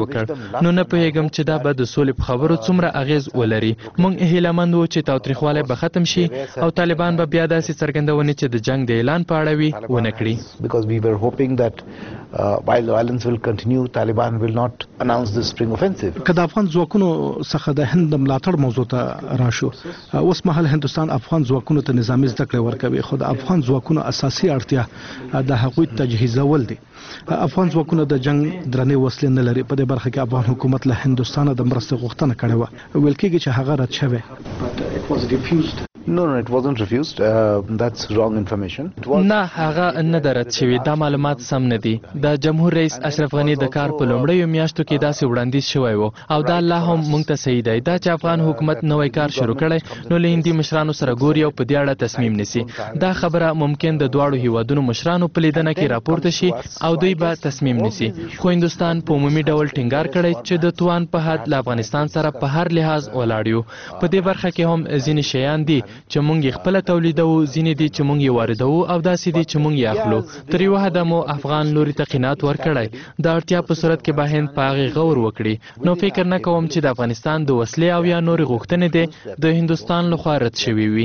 وکړ نو نه پوهیږم چې دا به د سولې په خبرو څومره اغیز ولري موږ هیلهمند وو چې تاوتریخوالی به ختم شي او طالبان به بیا داسې څرګندونې چې د جنگ د اعلان په اړه وي ونه کړي because we were hoping that while the violence will continue Taliban will not announce the spring offensive که د افغان ځواکونو څخه د هند ملاتړ موضوع ته راشو اوس مهال هندستان افغان ځواکونو ته نظامی زده کړې ورکوي خو د افغان ځواکونو اساسي اړتیا د هغوی تجهیزول دي افغان ځواکونه د جنگ درنې وسلې نه لري په دې برخه کې افغان حکومت له هندستان د مرستې غوښتنه کړې وه ویل کېږي چې هغه رد شوی No, it wasn't refused. That's wrong information. نه هغه نه درد شوی دا معلومات سم نه دي د جمهور رئیس اشرف غنی د کار په لومړیو میاشتو کې داسې وړاندیز شوی و او دا لا هم موږ ته صحیح دی دا چې افغان حکومت نوې کار شروع کړي نو له هندي مشرانو سره ګوري او په دې اړه تصمیم نیسي دا خبره ممکن د دواړو هیوادونو مشرانو په لیدنه کې راپورته شي او دوی به تصمیم نیسي خو هندستان په عمومي ډول ټینګار کړی چې د توان په حد له افغانستان سره په هر لحاظ ولاړ یو په دې برخه کې هم ځینې شیان دي چې موږ یې خپله تولیدوو ځینې دي چې موږ یې واردوو او داسې دي چې موږ یې اخلو تر یوه حده مو افغان لوري ته قناعت ورکړی د اړتیا په صورت کې به هند په هغې غور وکړي نو فکر نه کوم چې د افغانستان د وسلې او یا نورې غوښتنې دي د هندوستان لخوا رد شوي وي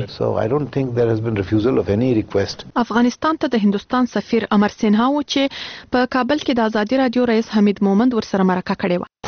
افغانستان ته د هندوستان سفیر امر سینها و چې په کابل کې د ازادي رادیو رئیس حمید مومند ورسره مرکه کړې وه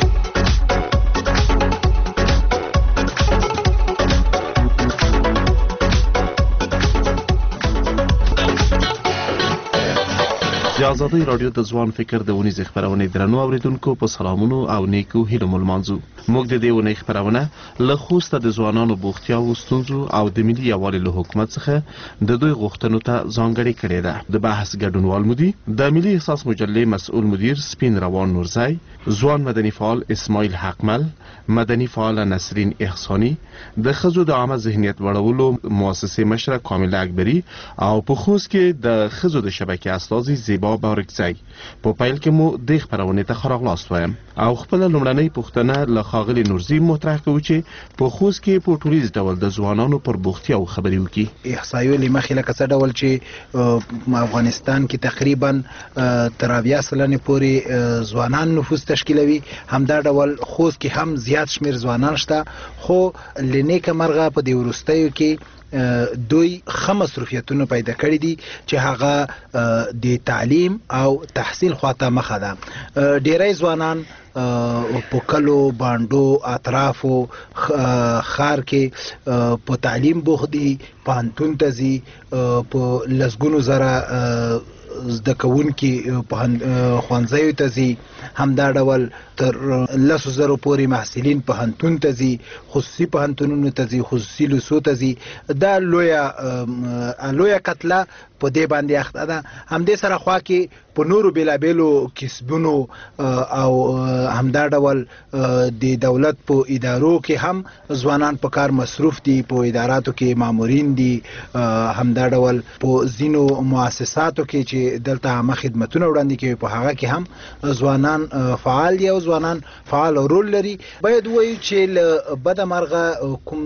د آزادۍ رادیو د ځوان فکر د ونیز خبرونه درنو اوریدونکو په سلامونو او نیکو هیلو ملمانځو موږ د دې ونې خبرونه له خوست د ځوانانو بوختیا او ستونزو او د ملي یووالي له حکومت څخه د دوی غوښتنو ته ځانګړې کړې ده د بحث ګډونوال مدیر د ملي احساس مجلې مسؤل مدیر سپین روان نورزی ځوان مدني فعال اسماعیل حقمل مدني فعال نسرین احسانی د خزو د عامه ذهنیت وړولو مؤسسه مشره کامله اکبری او په خوست کې د خزو د شبکې استازي زیبا بارکزی په پیل کې مو د خبرونه ته خراغلاست وایم او خپل لومړنۍ پوښتنه له ښاغلي نورزی مطرح کوي چې په خوست کې په ټولیز ډول د ځوانانو پر بوختیا او خبرې وکړي احصایو لمخې لکه څه ډول چې افغانستان کې تقریبا تر 80 سلنې پورې ځوانان نفوس تشکیلوي همدا ډول خوست کې هم زیات شمیر ځوانان شته خو لنیکه مرغه په دې وروستیو کې دوی خه مصروفیتونه پیدا کړي دي چې هغه د تعلیم او تحصیل خواته مخه ده ډیری ځوانان په کلو باندو اطرافو خار کې په تعلیم بوخت دي پانتون ته ځي په لسګونو زره زده کوونکي په ښوونځیو ته ځي همدا ډول تر 10,000 پورې محصلین پوهنتون ته ځي خصوصي پوهنتونونو ته ځي خصوصي لیسو ته ځي دا لویه کتله په دې باندې اخته ده همدې سره خوا کې په نورو بېلابېلو کسبونو او همدا ډول د دولت په ادارو کې هم ځوانان په کار مصروف دي په اداراتو کې مامورین دي همدا ډول په ځینو مؤسساتو کې چې دلته عامه خدمتونه وړاندې کوي په هغه کې هم ځوانان فعال دي او ځوانان فعال رول لري باید ووایو چې له بده مرغه کوم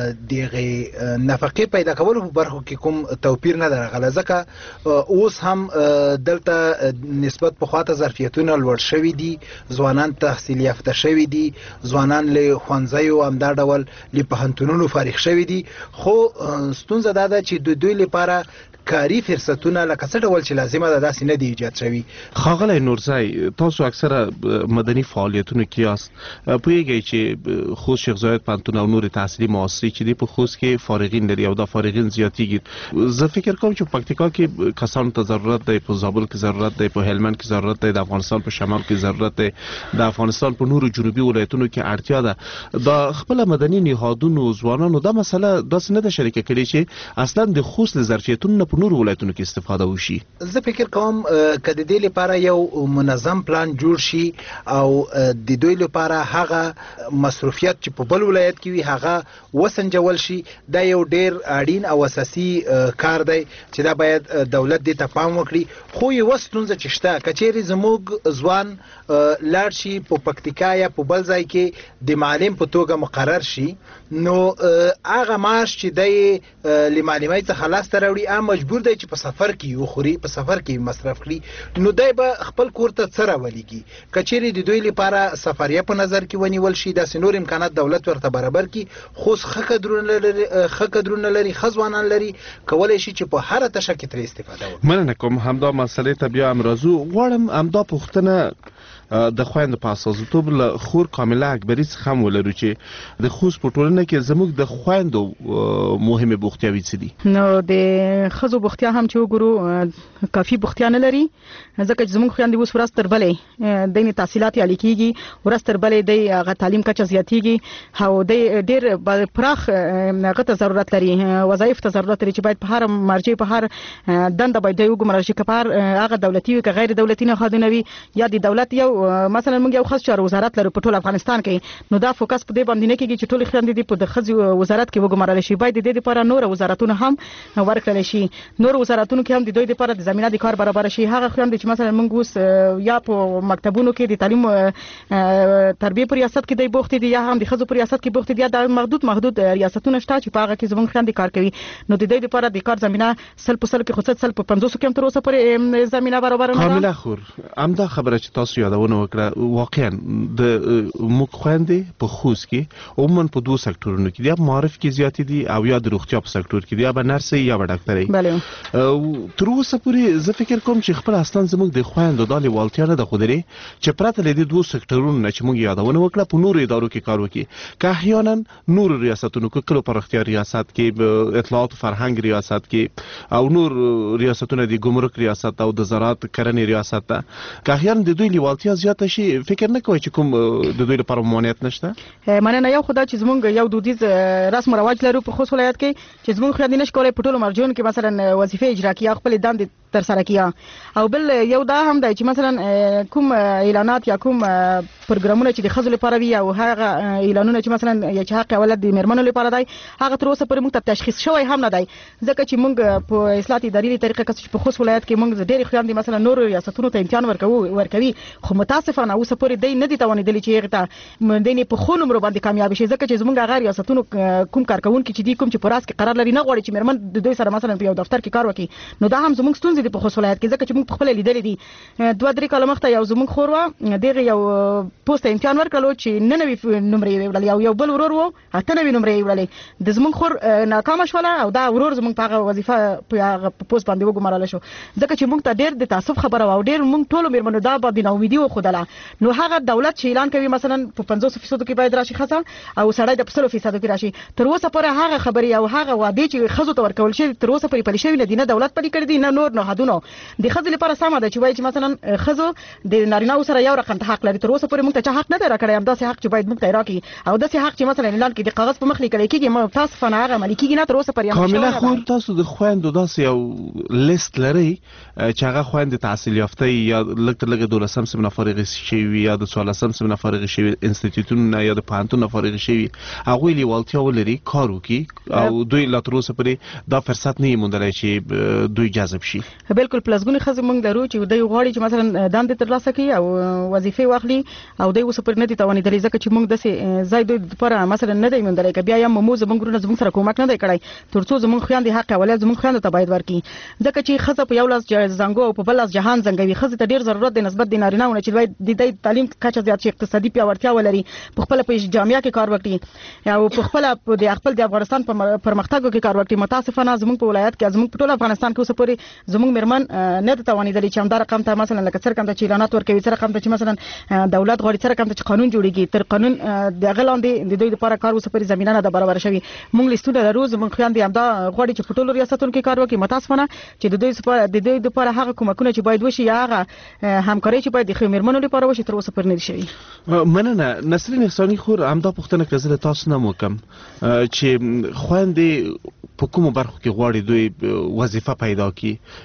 دغه نفقې پیدا کولو په برخو کې کوم توپیر نه ده راغلی اوس هم دلته نسبت په خواته ظرفیتونه لوړ شوي دي ځوانان تحصیل یافته شوي دي ځوانان له ښوونځیو همدا ډول له پوهنتونونو فارغ شوي دي خو ستونزه دا ده چې د دوی لپاره کاری فرصتونه لکه څه ډول چې لازمه ده داسې نه دی ایجاد شوي ښاغلی نورزی تاسو اکثره مدني فعالیتونو کې یاست پوهیږئ چې خوست شیخ زاید پوهنتون او نورې تحصیلي مؤسسې چې دي په خوست کې فارغین لري او دا فارغین زیاتیږي زه فکر کوم چې پکتیکا کې کسانو ته ضرورت دی په زابل کې ضرورت دی په هلمند کې ضرورت دی د افغانستان په شمال کې ضرورت دی د افغانستان په نورو جنوبي ولایتونو کې اړتیا ده دا خپل مدني نهادونو ځوانانو دا مسله داسې نه ده شریکه کړې چې اصلا د خوست له ظرفیتونو په نورو ولایتونو کې استفاده وشي زه فکر کوم که د دې لپاره یو منظم پلان جوړ شي او د دوی لپاره هغه مصروفیت چې په بل ولایت کې وي هغه وسنجول شي دا یو ډیر اړین او اساسي کار دی چې دا باید دولت دې ته پام وکړي خو یوه ستونزه چې شته که چیرې زموږ ځوان لاړ شي په پکتیکا یا په بل ځای کې د معلم په توګه مقرر شي نو هغه معاش چې دی له معلمۍ څخه لاسته راوړي هغه مجبور دی چې په سفر کې وخوري په سفر کې مصرف کړي نو دی به خپل کور ته څه راولېږي که چیرې د دوی لپاره سفریه په نظر کې ونیول شي داسې نور امکانات دولت ورته برابر کړي خو ښه کدرونه لري ښه ځوانان لري کولی شي چې په هره تشه کې ترې استفاده وکړي. مننه کوم. همدا مسئلې ته بیا هم راځو. غواړم همدا پوښتنه د خویندو په استازیتوب له خور کامله اکبري څخه هم ولرو چې د خوست په ټولنه کې زموږ د خویندو مهمې بوختیاوې څه دي؟ نو د ښځو بوختیا هم چې وګورو کافي بوختیا نه لري ځکه چې زموږ خویندې اوس ورځ تر بلې د تحصیلات عالي کېږي ورځ تر بلې د هغه تعلیم کچه زیاتېږي او د ډېر پراخ هغه ته ضرورت لري وظایف ته ضرورت لري چې باید په هر مرجع په هر دنده باید وګمارل شي که په هغه دولتي وي که غیر دولتي نهادونه وي یا د دولت یو مثلا موږ یو خاص چارو وزارت لرو په ټول افغانستان کې نو دا فوکس په دې باندې نه کېږي چې ټول خويندې په د ښځو وزارت کې وګمارل شي باید د دې لپاره نور وزارتونه هم ورکړل شي نور وزارتونو کې هم د دوی لپاره د زمينه د کار برابر شي هغه خويندې چې مثلا موږ اوس یا په مکتبونو کې د تعلیم تربیه په ریاست کې د بوختي دي یا هم د ښځو په ریاست کې بوختي دي دا محدود ریاستونه شته چې په هغه کې زموږ خويندې کار کوي نو د دې لپاره د کار زمينه سل په خصوص سل په 500 کې تر اوسه پر زمينه برابر نه ده. کامله خور همدا خبره چې تاسو یادونه وکړه واقعا د موږ خويندې په خوست کې عموما په دوه سکتورونو کې یا معرف کې زیاتې دي او یا د روغتیا په سکتور کې دي یا به نرسي یا به ډاکټري. بله تر اوسه پورې زه فکر کوم چې خپل اصلا زموږ د خويندو د لیوالتیا نه د خودري چې پرته له دې دوه سکتورونو نه چې موږ یادونه وکړه په نورو ادارو کې کار وکړي که احیانا نور ریاستونو کې کلو پرختیا ریاست کې اطلاعات او فرهنګ ریاست کې او نور ریاستونه د ګمرک ریاست او د زراعت کرنې ریاست ته که احیانا د دوی لیوالتیا زیاته شي فکر نه کوي چې کوم د دوی لپاره ممانعت نشته. مننه یو خدای چې زمونږ یو دودیز رسم او رواج لرو په خوست ولایت کې چې زمونږ خويندې نشي کولای په ټولو مرجعونو کې مثلا وظیفه اجرا کړي خپل دندې تر سره کړي او بل یو دا هم دی چې مثلا کوم اعلانات یا کوم پروګرامونه چې د خځو لپاره وي او هغه اعلانونه چې مثلا چې حق اولاد د مرمنو لپاره دی هغه تر اوسه پورې موږ ته تشخیص شوی هم نه دی ځکه چې موږ په اصلاحاتي اداري طریقه کې په خوست ولایت کې موږ ډېر خويندې مثلا نور ریاستونو ته امتحان ورکوي خو متاسفانه اوس پورې دی نه دي توانېدلي چې هغه ته د په خون عمر باندې کامیاب شي ځکه چې زموږ هغه ریاستونو کوم کارکونکو چې دي کوم چې پراس کې قرار لري نه غواړي چې مرمن د دوی سره مثلا په یو دفتر کې کار وکړي نو دا هم زموږ ستونزې دي په خوست ولایت کې ځکه چې موږ خپل لیدلې دي 2-3 کاله مخته یو زموږ خور و دغه یو پوسټ امتحان ورکړلو چې 99 نمرې وړلې یو بل ورور و 98 نمرې وړلې د زموږ خور ناکام شوله او دا ورور زموږ په وظیفه په پوسټ باندې وګمارل شو ځکه چې موږ ته ډېر د تعصب خبره و ډېر موږ ټول مرمنو دا باندې نو ویډیو خدله نو هغه دولت چې اعلان کوي مثلا په 50% کې باید راشي خاصه او سړی د 50% کې راشي تر اوسه پورې هغه خبري او هغه وعده چې خزو ته ورکول شي تر اوسه پورې پلي شوی نه دي نه دولت پلي کړی دي نه نور نه حدونه د خزو لپاره سم ده چې وایي چې مثلا خزو د نارینه سره یو رقم ته حق لري تر اوسه پورې موږ ته حق نه درکړی هم داسې حق چې باید موږ ته راکړي او داسې حق چې مثلا اعلان کې د کاغذ په مخ لیکل کېږي ما تاسو فن هغه ملي کېږي نه تر اوسه پورې کامله خو تاسو د خويندو داسې یو لیست لري چې هغه خويندې تحصیل یافته یا لکه 12 سم نه فارغ شوی یا د 14 سم نه فارغ شوی انسټیټیوټونه یا د پانتون نه فارغ شوی هغه لیوالتیا ولري کارو کې او دوی لا تر اوسه پورې دا فرصت نه موندلای چې دوی جذب شي. بالکل پلسګونی خزه موږ درو چې دوی غواړي چې مثلا دند تر لاسه کوي او وظیفه واخلي او دوی اوس پر نه دي توانېدلې ځکه چې موږ د زید لپاره مثلا نه دی موندلای ک بیا یم موږ زموږ ګرونه زموږ سره کومک نه دی کړی ترڅو زموږ خويندې حق اولاد زموږ خويندې ته باید ورکړي ځکه چې خزه په یو لاس زنګو او په بل لاس جهان زنګوي خزه ته ډیر ضرورت دی نسبت د نارینهونه چې باید د دې تعلیم کچه زیات شي اقتصادي پیاوړتیا ولري په خپل په جامعه کې کار وکړي او په خپل د افغانستان په پرمختګ کې کار وکړي متاسفانه زموږ په ولایت کې زموږ په ټول افغانستان کې اوس پورې زموږ مرمن نه توانېدلې چې همدار رقم ته مثلا لکه سر کم ته اعلانات ورکوي سر کم ته چې مثلا دولت غواړي سر کم ته قانون جوړیږي تر قانون د غلاندې د دوی لپاره کار اوس پورې زمينه نه برابر شوی موږ لیستونه روز موږ خويندې همدا غواړي چې په ټول ریاستونو کې کار وکړي متاسفانه چې د دوی لپاره هغه کومکونه چې باید وشي هغه همکاري چې باید د مرمنو لپاره وشي تر اوسه پورې نه شوی. مننه نسرین احساني خور همدا پوښتنه کزله تاسو نه وکم چې خويندې په کومو برخو کې غواړي دوی وظیفه پیدا کړي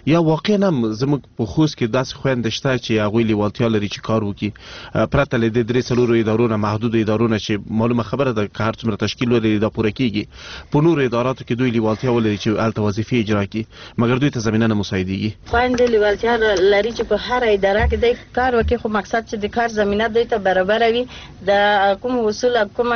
یا واقعا هم زموږ په خوست کې داسې خويندې شته چې هغوی لیوالتیا لري چې کار وکړي پرته له دې 3-4 ادارو نه محدود ادارو نه چې معلومه خبره ده که هر څومره تشکیل ولري دا پوره کیږي په نورو اداراتو کې دوی لیوالتیا ولري چې هلته وظیفې اجرا کړي مګر دوی ته زمینه نه مساعدېږي. خویندې لیوالتیا لري چې په هر اداره کې د کار وکړي خو مقصد چې د کار زمینه دوی ته برابر وي د کوم اصول کوم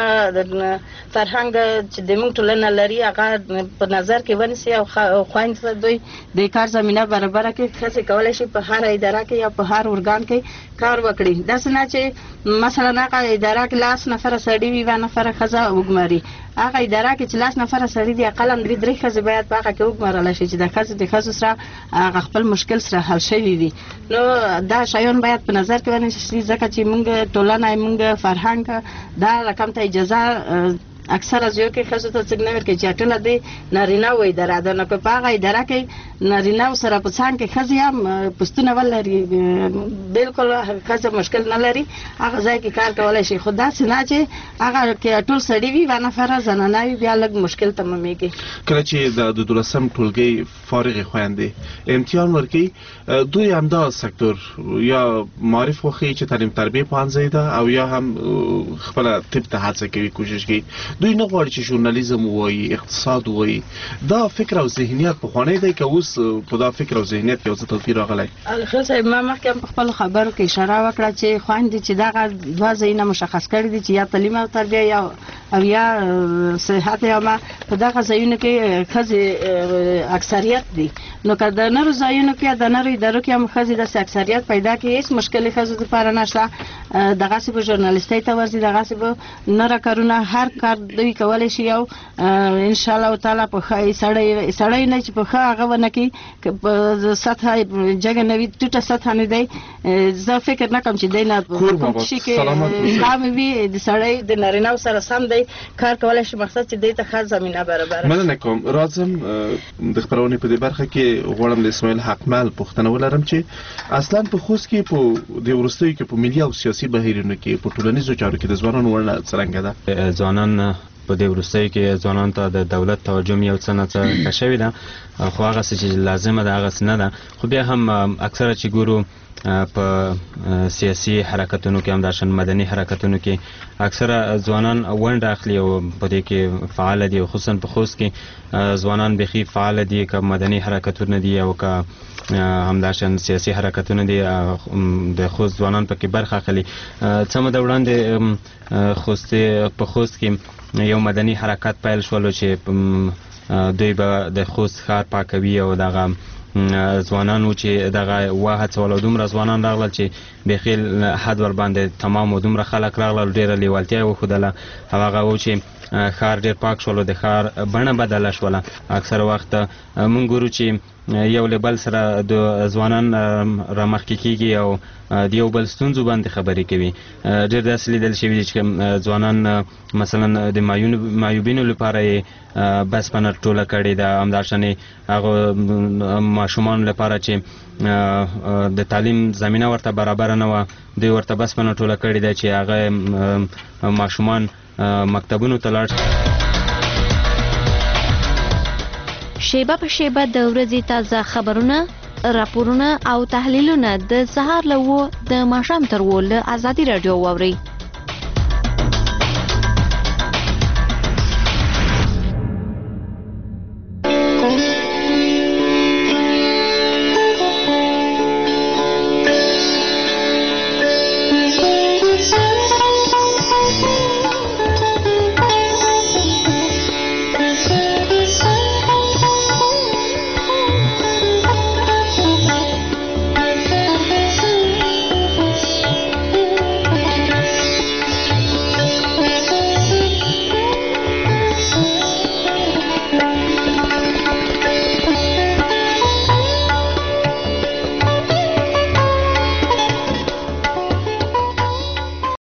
فرهنګ چې د موږ ټولنه لري هغه په نظر کې ونیسي او خویندې دوی د کار زمینه برابر کړي ښځې کولی شي په هر اداره کې یا په هر ارګان کې کار وکړي داسې نه چې مثلا هغه اداره کې 10 نفره سړي وي 1 نفره ښځه وګماري هغه اداره کې چې 10 نفره سړي دي اقل 3 ښځې باید په هغه کې وګمارل شي چې د ښځو سره هغه خپل مشکل سره حل شوی وي نو دا شایان باید په نظر کې ونیسي ځکه چې موږ ټولنه موږ فرهنګ دا رقم ته اجازه اکثره ځکه کې خاصه ته څنګه ورکې چې ټول دې نارینه وې دراده نه په هغه اداره کې نارینه سره په څنګه کې خزي هم پښتون ولري بالکل خاصه مشکل نه لري هغه ځای کې کار کولای شي خدا سينه چې هغه کې ټول سړي وي ونه فرض نه نه بیا لږ مشکل تمامېږي کله چې د 12 ټولګي فارغ خويندې امتحان ورکړي دوی همدا سکتور یا معرف وخی چې تعلیم تربیه پانځه ده او یا هم خپل طب ته هڅه کوي کوشش کوي دوی نه غواړي چې ژورنالیزم وایي اقتصاد وایي دا فکر او ذهنیت په خانه دی که اوس په دا فکر او ذهنیت کې اوس توپیر راغلی خو صاحب ما مخکې په خپل خبرو کې اشاره وکړه چې خويندې چې دا دوه ځایونه مشخص کړي دي چې یا تعلیم او تربیه او یا صحت یا ما په دغه ځایونو کې خزي اکثریت دي نو که د نورو ځایونو کې د نورو ادارو کې هم خزي د اکثریت پیدا کې هیڅ مشکل خزو لپاره نشته دغه څه په ژورنالیستۍ ته ورځي دغه څه به نور کارونه هر کار دوی کولای شي او ان شاء الله تعالی په خای سړی نه چې په هغه ونه کې په سطح جګه نوي ټوټه سطح نه دی زه فکر نه کوم چې دینه کوم شي کې کام وي د سړی د نارینه سره سم دی کار کولای شي مقصد چې د ته خاص زمينه برابر مننه کوم راځم د خبرونه په دې برخه کې غواړم د اسماعیل حقمل پوښتنه ولرم چې اصلا په خوست کې په د ورستۍ کې په ملي او سیاسي بهیرونو کې په ټولنیزو چارو کې د ځوانانو ورنه څرنګه ده ځوانان په دې ورستۍ کې ځوانان ته د دولت توجه یو څه نه څه شوی ده خو هغه چې لازمه ده هغه نه ده خو بیا هم اکثره چې ګورو په سیاسي حرکتونو کې هم داشن مدني حرکتونو کې اکثره ځوانان ونډه اخلي او په دې کې فعال دي خصوصا په خوست کې ځوانان بخي فعال دي که مدني حرکتونه دي او که همداشن سیاسي حرکتونه دي د خوست ځوانان پکې برخه اخلي څه مده وړاندې په خوست کې یو مدني حرکت پیل شول چې دوی به د خوست ښار پاکوي او دغه ځوانانو چې دغه واحد څول دومره ځوانان راغلل چې بخیل حد ور باندې تمام دومره خلک راغلل ډیره لیوالتیا وښودله هغه و چې ښار ډیر پاک شول د ښار بڼه بدله شوله اکثر وخت مونږ ګورو چې یو لیبل سره د ځوانان رامخکې کیږي او د یو بل ستونزو باندې خبرې کوي ډېر داسې لیدل شوي دي چې ځوانان مثلا د معیوبینو لپاره بس پنه ټوله کړې ده همداشانې هغه ماشومان لپاره چې د تعلیم زمینه ورته برابر نه وه دوی ورته بس پنه ټوله کړې ده چې هغه ماشومان مکتبونو ته لاړ شیبه په شیبه د ورځې تازه خبرونه راپورونه او تحلیلونه د سهار له 9 د ماښام تر 10 له ازادي رادیو واوري